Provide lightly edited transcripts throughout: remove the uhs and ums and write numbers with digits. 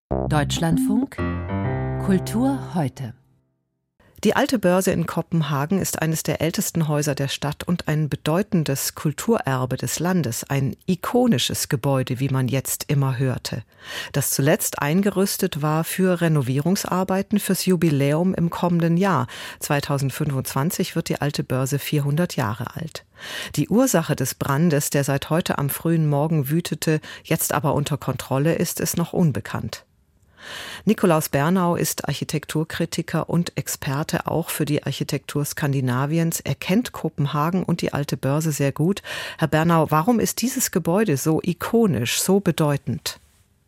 Deutschlandfunk Kultur heute. Die Alte Börse in Kopenhagen ist eines der ältesten Häuser der Stadt und ein bedeutendes Kulturerbe des Landes, ein ikonisches Gebäude, wie man jetzt immer hörte, das zuletzt eingerüstet war für Renovierungsarbeiten fürs Jubiläum im kommenden Jahr. 2025 wird die Alte Börse 400 Jahre alt. Die Ursache des Brandes, der seit heute am frühen Morgen wütete, jetzt aber unter Kontrolle ist noch unbekannt. Nikolaus Bernau ist Architekturkritiker und Experte auch für die Architektur Skandinaviens. Er kennt Kopenhagen und die Alte Börse sehr gut. Herr Bernau, warum ist dieses Gebäude so ikonisch, so bedeutend?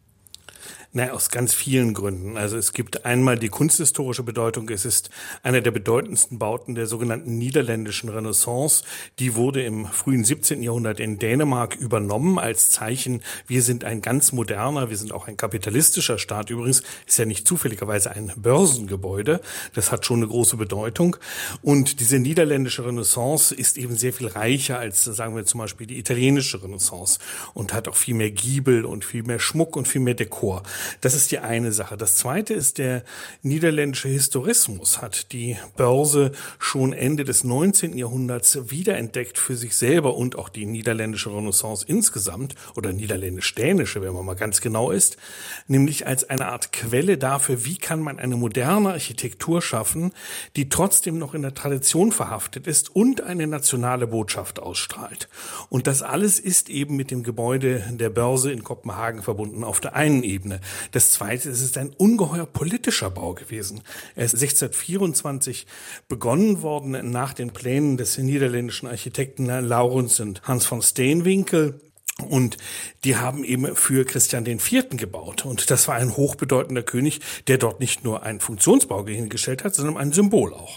Aus ganz vielen Gründen. Also es gibt einmal die kunsthistorische Bedeutung. Es ist einer der bedeutendsten Bauten der sogenannten niederländischen Renaissance. Die wurde im frühen 17. Jahrhundert in Dänemark übernommen als Zeichen, wir sind ein ganz moderner, wir sind auch ein kapitalistischer Staat. Übrigens ist ja nicht zufälligerweise ein Börsengebäude. Das hat schon eine große Bedeutung. Und diese niederländische Renaissance ist eben sehr viel reicher als, sagen wir zum Beispiel, die italienische Renaissance und hat auch viel mehr Giebel und viel mehr Schmuck und viel mehr Dekor. Das ist die eine Sache. Das zweite ist, der niederländische Historismus hat die Börse schon Ende des 19. Jahrhunderts wiederentdeckt für sich selber und auch die niederländische Renaissance insgesamt oder niederländisch-dänische, wenn man mal ganz genau ist, nämlich als eine Art Quelle dafür, wie kann man eine moderne Architektur schaffen, die trotzdem noch in der Tradition verhaftet ist und eine nationale Botschaft ausstrahlt. Und das alles ist eben mit dem Gebäude der Börse in Kopenhagen verbunden auf der einen Ebene. Das Zweite, es ist ein ungeheuer politischer Bau gewesen. Er ist 1624 begonnen worden nach den Plänen des niederländischen Architekten Laurens und Hans von Steenwinkel. Und die haben eben für Christian IV. Gebaut. Und das war ein hochbedeutender König, der dort nicht nur einen Funktionsbau hingestellt hat, sondern ein Symbol auch.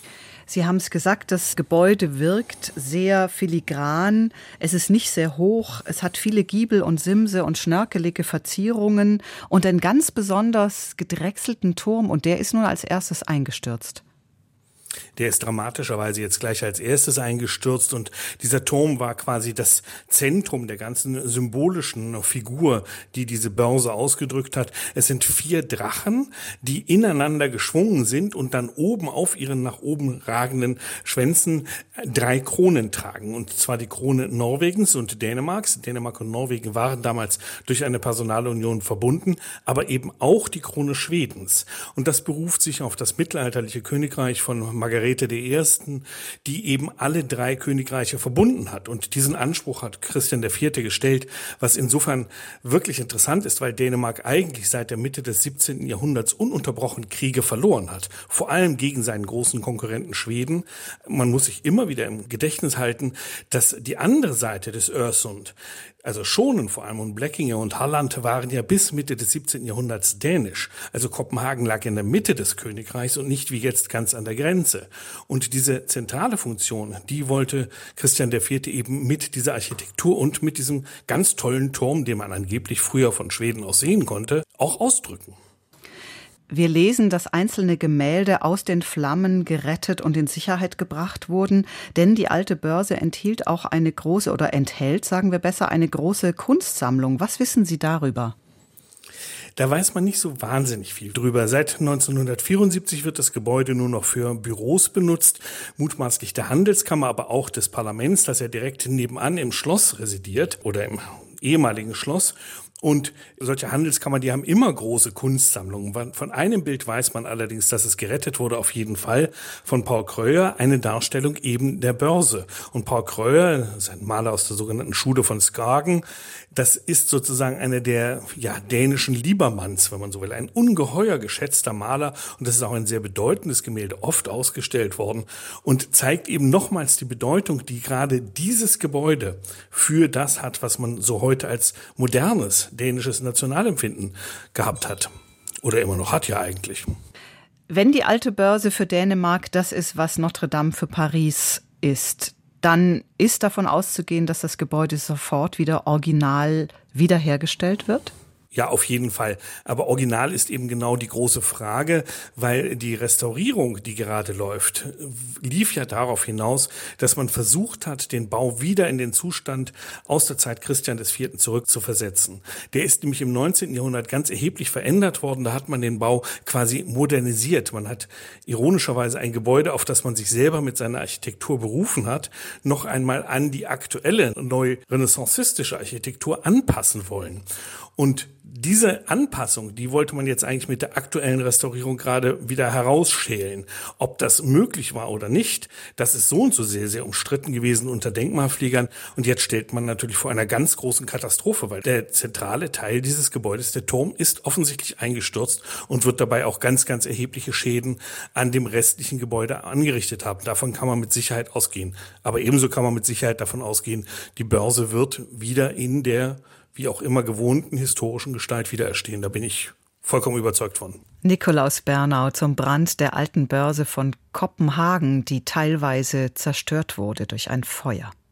Sie haben es gesagt, das Gebäude wirkt sehr filigran. Es ist nicht sehr hoch. Es hat viele Giebel und Simse und schnörkelige Verzierungen und einen ganz besonders gedrechselten Turm. Und der ist nun als erstes eingestürzt. Der ist dramatischerweise jetzt gleich als erstes eingestürzt und dieser Turm war quasi das Zentrum der ganzen symbolischen Figur, die diese Börse ausgedrückt hat. Es sind 4 Drachen, die ineinander geschwungen sind und dann oben auf ihren nach oben ragenden Schwänzen 3 Kronen tragen. Und zwar die Krone Norwegens und Dänemarks. Dänemark und Norwegen waren damals durch eine Personalunion verbunden, aber eben auch die Krone Schwedens. Und das beruft sich auf das mittelalterliche Königreich von Margarete I., die eben alle 3 Königreiche verbunden hat. Und diesen Anspruch hat Christian IV. Gestellt, was insofern wirklich interessant ist, weil Dänemark eigentlich seit der Mitte des 17. Jahrhunderts ununterbrochen Kriege verloren hat. Vor allem gegen seinen großen Konkurrenten Schweden. Man muss sich immer wieder im Gedächtnis halten, dass die andere Seite des Øresund, also Schonen vor allem und Blekinge und Halland, waren ja bis Mitte des 17. Jahrhunderts dänisch. Also Kopenhagen lag in der Mitte des Königreichs und nicht wie jetzt ganz an der Grenze. Und diese zentrale Funktion, die wollte Christian IV. Eben mit dieser Architektur und mit diesem ganz tollen Turm, den man angeblich früher von Schweden aus sehen konnte, auch ausdrücken. Wir lesen, dass einzelne Gemälde aus den Flammen gerettet und in Sicherheit gebracht wurden, denn die Alte Börse enthielt auch eine große, oder enthält, sagen wir besser, eine große Kunstsammlung. Was wissen Sie darüber? Da weiß man nicht so wahnsinnig viel drüber. Seit 1974 wird das Gebäude nur noch für Büros benutzt, mutmaßlich der Handelskammer, aber auch des Parlaments, das ja direkt nebenan im Schloss residiert oder im ehemaligen Schloss. Und solche Handelskammern, die haben immer große Kunstsammlungen. Von einem Bild weiß man allerdings, dass es gerettet wurde, auf jeden Fall, von Paul Krøyer, eine Darstellung eben der Börse. Und Paul Krøyer, das ist ein Maler aus der sogenannten Schule von Skagen, das ist sozusagen einer der dänischen Liebermanns, wenn man so will. Ein ungeheuer geschätzter Maler und das ist auch ein sehr bedeutendes Gemälde, oft ausgestellt worden und zeigt eben nochmals die Bedeutung, die gerade dieses Gebäude für das hat, was man so heute als modernes dänisches Nationalempfinden gehabt hat. Oder immer noch hat ja eigentlich. Wenn die Alte Börse für Dänemark das ist, was Notre Dame für Paris ist, dann ist davon auszugehen, dass das Gebäude sofort wieder original wiederhergestellt wird? Ja, auf jeden Fall. Aber original ist eben genau die große Frage, weil die Restaurierung, die gerade läuft, lief ja darauf hinaus, dass man versucht hat, den Bau wieder in den Zustand aus der Zeit Christian IV. Zurückzuversetzen. Der ist nämlich im 19. Jahrhundert ganz erheblich verändert worden. Da hat man den Bau quasi modernisiert. Man hat ironischerweise ein Gebäude, auf das man sich selber mit seiner Architektur berufen hat, noch einmal an die aktuelle, neu-renaissancistische Architektur anpassen wollen. Und diese Anpassung, die wollte man jetzt eigentlich mit der aktuellen Restaurierung gerade wieder herausschälen. Ob das möglich war oder nicht, das ist so und so sehr, sehr umstritten gewesen unter Denkmalpflegern. Und jetzt stellt man natürlich vor einer ganz großen Katastrophe, weil der zentrale Teil dieses Gebäudes, der Turm, ist offensichtlich eingestürzt und wird dabei auch ganz, ganz erhebliche Schäden an dem restlichen Gebäude angerichtet haben. Davon kann man mit Sicherheit ausgehen. Aber ebenso kann man mit Sicherheit davon ausgehen, die Börse wird wieder in der wie auch immer gewohnten historischen Gestalt wieder erstehen. Da bin ich vollkommen überzeugt von. Nikolaus Bernau zum Brand der alten Börse von Kopenhagen, die teilweise zerstört wurde durch ein Feuer.